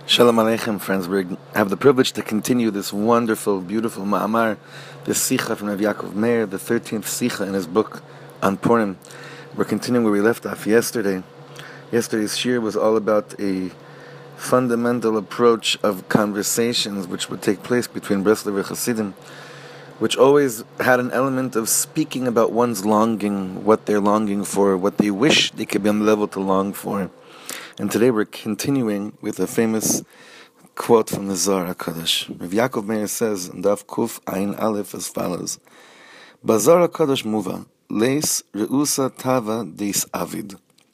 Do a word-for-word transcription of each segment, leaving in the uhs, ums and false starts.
Shalom Aleichem, friends. We have the privilege to continue this wonderful, beautiful ma'amar, this Sikha from Rav Yaakov Meir, the thirteenth Sikha in his book on Purim. We're continuing where we left off yesterday. Yesterday's shir was all about a fundamental approach of conversations which would take place between Breslev and Hasidim, which always had an element of speaking about one's longing, what they're longing for, what they wish they could be on the level to long for. And today we're continuing with a famous quote from the Zohar HaKadosh. Rav Yaakov Meir says in Daf Kuf Ayin Aleph as follows: Bazar HaKadosh muva, leis reusa tava deis avid.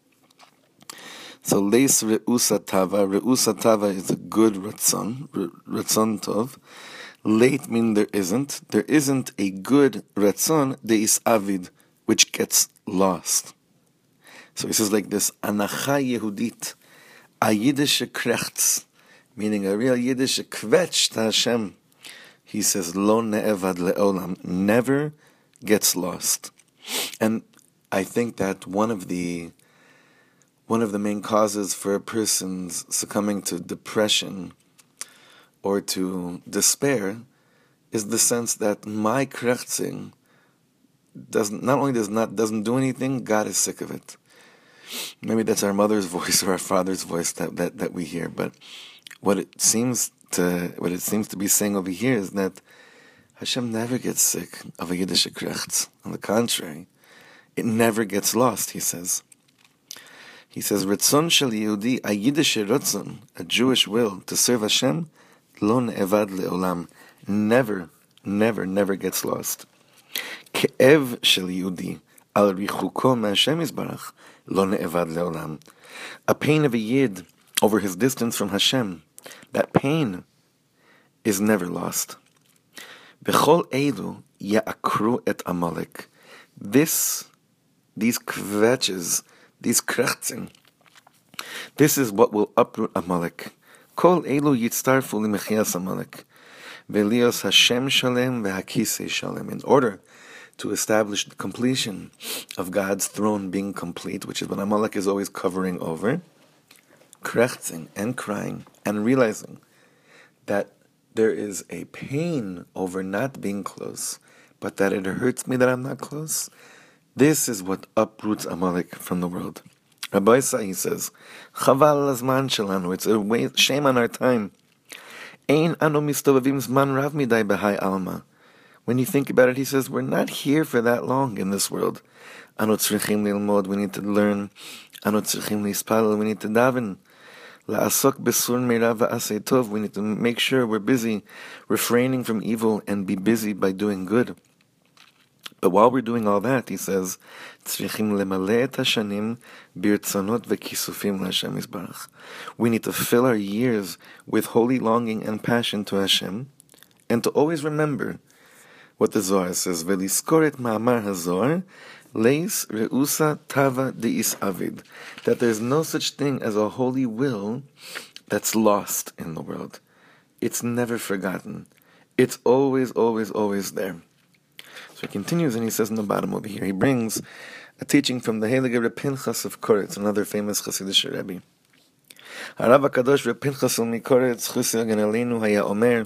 So leis reusa tava, reusa tava is a good ratzon, ratzon tov. Late means there isn't. There isn't a good ratzon deis avid, which gets lost. So he says like this: Anacha Yehudit, a Yiddische krechts, meaning a real Yiddische kvetch to Hashem. He says, Lo ne'evad le'olam, never gets lost. And I think that one of the one of the main causes for a person's succumbing to depression or to despair is the sense that my krechtzing doesn't not only does not doesn't do anything, God is sick of it. Maybe that's our mother's voice or our father's voice that, that, that we hear, but what it seems to what it seems to be saying over here is that Hashem never gets sick of a Yiddish krechts. On the contrary, it never gets lost. He says. He says, "Ritzon shel Yehudi, a Yiddish ritzon, a Jewish will to serve Hashem, lo ne'evad le'olam, never, never, never gets lost. Ke'ev shel Yehudi, al richuko me'Hashem yisbarach, lo ne'evad le'olam. A pain of a Yid over his distance from Hashem, that pain is never lost. B'chol eilu ya'akru et Amalek. This, these kvetches, these krechtzing, this is what will uproot Amalek. Kol eilu yitztarfu limechias Amalek. V'lios Hashem shalem v'hakisei shalem. In order to establish the completion of God's throne being complete, which is what Amalek is always covering over, krechtzing and crying and realizing that there is a pain over not being close, but that it hurts me that I'm not close. This is what uproots Amalek from the world. Rabbi Isai says, Chaval azman shelanu, it's a way, shame on our time. Ein anu mistovavim zman rav midai b'hai alma. When you think about it, he says, we're not here for that long in this world. Anu tzrichim lilmod, we need to learn. Anu tzrichim lispalel, we need to daven. La'asok besur meirav va'asei tov, we need to make sure we're busy refraining from evil and be busy by doing good. But while we're doing all that, he says, tzrichim lemaleh et hashanim birtzonot v'kisufim l'Hashem yisbarach. We need to fill our years with holy longing and passion to Hashem, and to always remember what the Zohar says, Veliskoret ma'amar hazor, leis reusa tava deis avid, that there's no such thing as a holy will that's lost in the world. It's never forgotten. It's always, always, always there. So he continues and he says in the bottom over here, he brings a teaching from the Heilige Reb Pinchas of Koretz, another famous Hasidic Rebbe. Harav HaKadosh Reb Pinchas ul Mikoretz, Chusya Gan Aleinu, haya omer,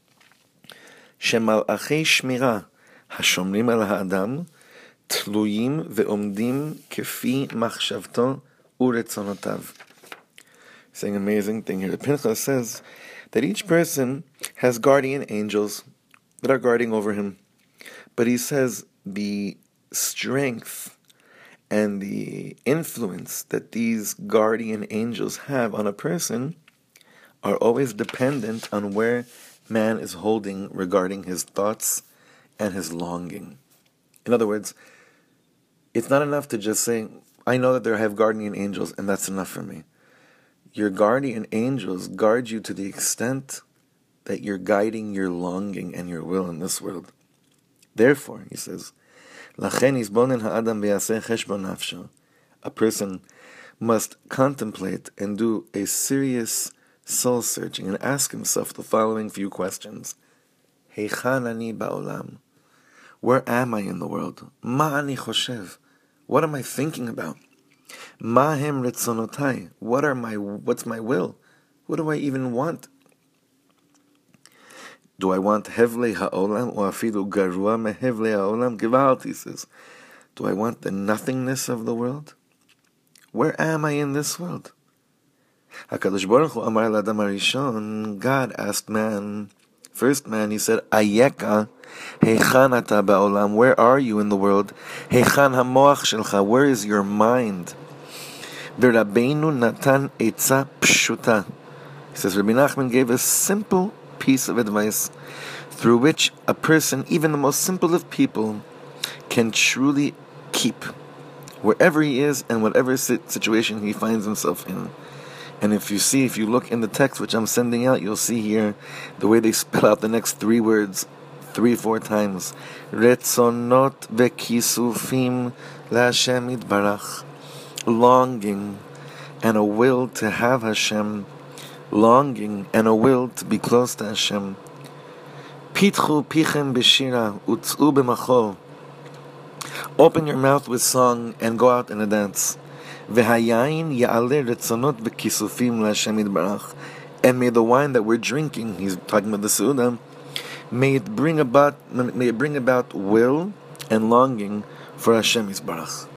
שמלאכי שמירה השומרים על האדם תלויים ועומדים כפי מחשבתו ורצונותיו. Saying an amazing thing here. The Pinchas says that each person has guardian angels that are guarding over him. But he says the strength and the influence that these guardian angels have on a person are always dependent on where man is holding regarding his thoughts and his longing. In other words, it's not enough to just say, I know that there have guardian angels and that's enough for me. Your guardian angels guard you to the extent that you're guiding your longing and your will in this world. Therefore, he says, Lachen yisbonen ha'adam v'yaseh cheshbon nafsho. A person must contemplate and do a serious soul searching and ask himself the following few questions. Heichan ani ba'olam. Where am I in the world? Ma ani choshev. What am I thinking about? Mahem retzonotai. What are my? What's my will? What do I even want? Do I want hevle ha'olam, or afilu garua mehevle ha'olam? Gewalt, he says. Do I want the nothingness of the world? Where am I in this world? HaKadosh Baruch Hu amar l'adam harishon, God asked man, first man, he said, Ayeka, heichan ata ba'olam, where are you in the world? Heichan hamoach shelcha, where is your mind? V'Rabbeinu natan etza pshuta. He says, Rabbi Nachman gave a simple piece of advice through which a person, even the most simple of people, can truly keep wherever he is and whatever situation he finds himself in. And if you see, if you look in the text which I'm sending out, you'll see here the way they spell out the next three words three, four times. Retzonot v'kisufim la'Hashem yitbarach. Longing and a will to have Hashem. Longing and a will to be close to Hashem. Pitchu pichem b'shira utz'u b'machol. Open your mouth with song and go out in a dance. V'hayayin ya'aleh retzonot v'kisufim la'Hashem yitbarach. And may the wine that we're drinking, he's talking about the Seudah, may it bring about, may it bring about will and longing for Hashem yitbarach.